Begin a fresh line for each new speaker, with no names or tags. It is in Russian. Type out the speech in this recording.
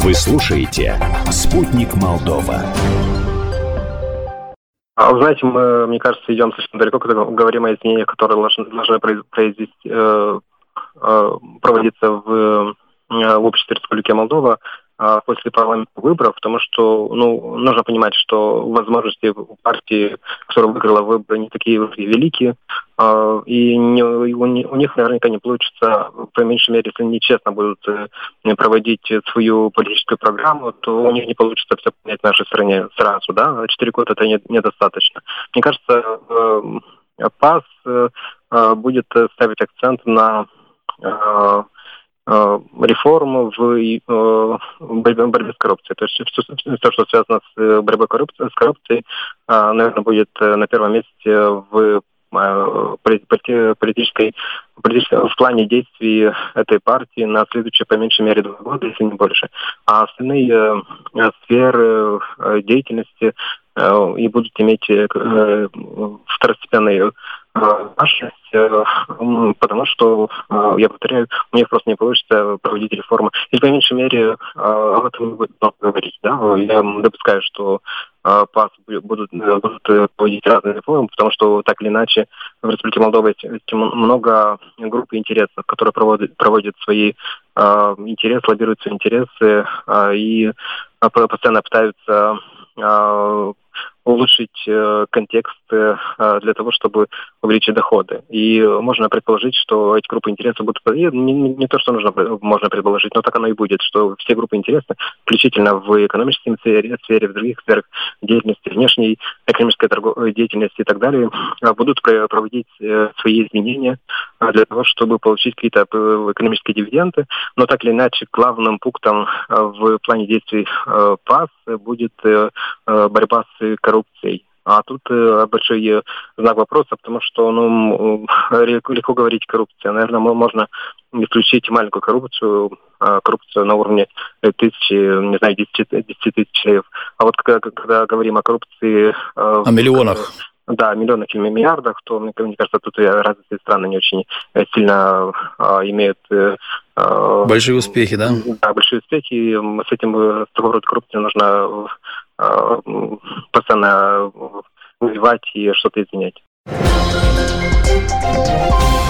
Вы слушаете «Спутник Молдова».
Вы знаете, мы, мне кажется, идем слишком далеко, когда говорим о изменениях, которые должны проводиться в обществе Республики Молдова после парламентских выборов, потому что нужно понимать, что возможности у партии, которая выиграла выборы, не такие великие, и у них наверняка не получится, по меньшей мере, если они честно будут проводить свою политическую программу, то у них не получится все понять в нашей стране сразу, да? 4 года это недостаточно. Мне кажется, ПАС будет ставить акцент на реформу в борьбе с коррупцией. То есть все, что связано с борьбой с коррупцией, наверное, будет на первом месте в в плане действий этой партии на следующие, по меньшей мере, 2 года, если не больше. А остальные сферы деятельности и будут иметь второстепенную важность, потому что, я повторяю, у них просто не получится проводить реформы. И, по меньшей мере, об этом не будет много говорить. Да? Я допускаю, что ПАС будут проводить разные реформы, потому что, так или иначе, в Республике Молдова есть много групп интересов, которые проводят свои интересы, лоббируют свои интересы и постоянно пытаются улучшить контекст для того, чтобы увеличить доходы. И можно предположить, что эти группы интересов будут... Не то, что можно предположить, но так оно и будет, что все группы интересов, включительно в экономической сфере, в других сферах деятельности, внешней экономической деятельности и так далее, будут проводить свои изменения для того, чтобы получить какие-то экономические дивиденды. Но так или иначе, главным пунктом в плане действий ПАС будет борьба с коррупцией. А тут большой знак вопроса, потому что легко говорить коррупция. Наверное, можно исключить маленькую коррупцию на уровне 10 тысяч человек. А вот когда говорим о коррупции...
О миллионах.
Да, миллионах и миллиардах, то, мне кажется, тут развитые страны не очень сильно имеют...
большие успехи, да?
Да, большие успехи. С такого рода коррупцией нужно постоянно воевать и что-то изменять.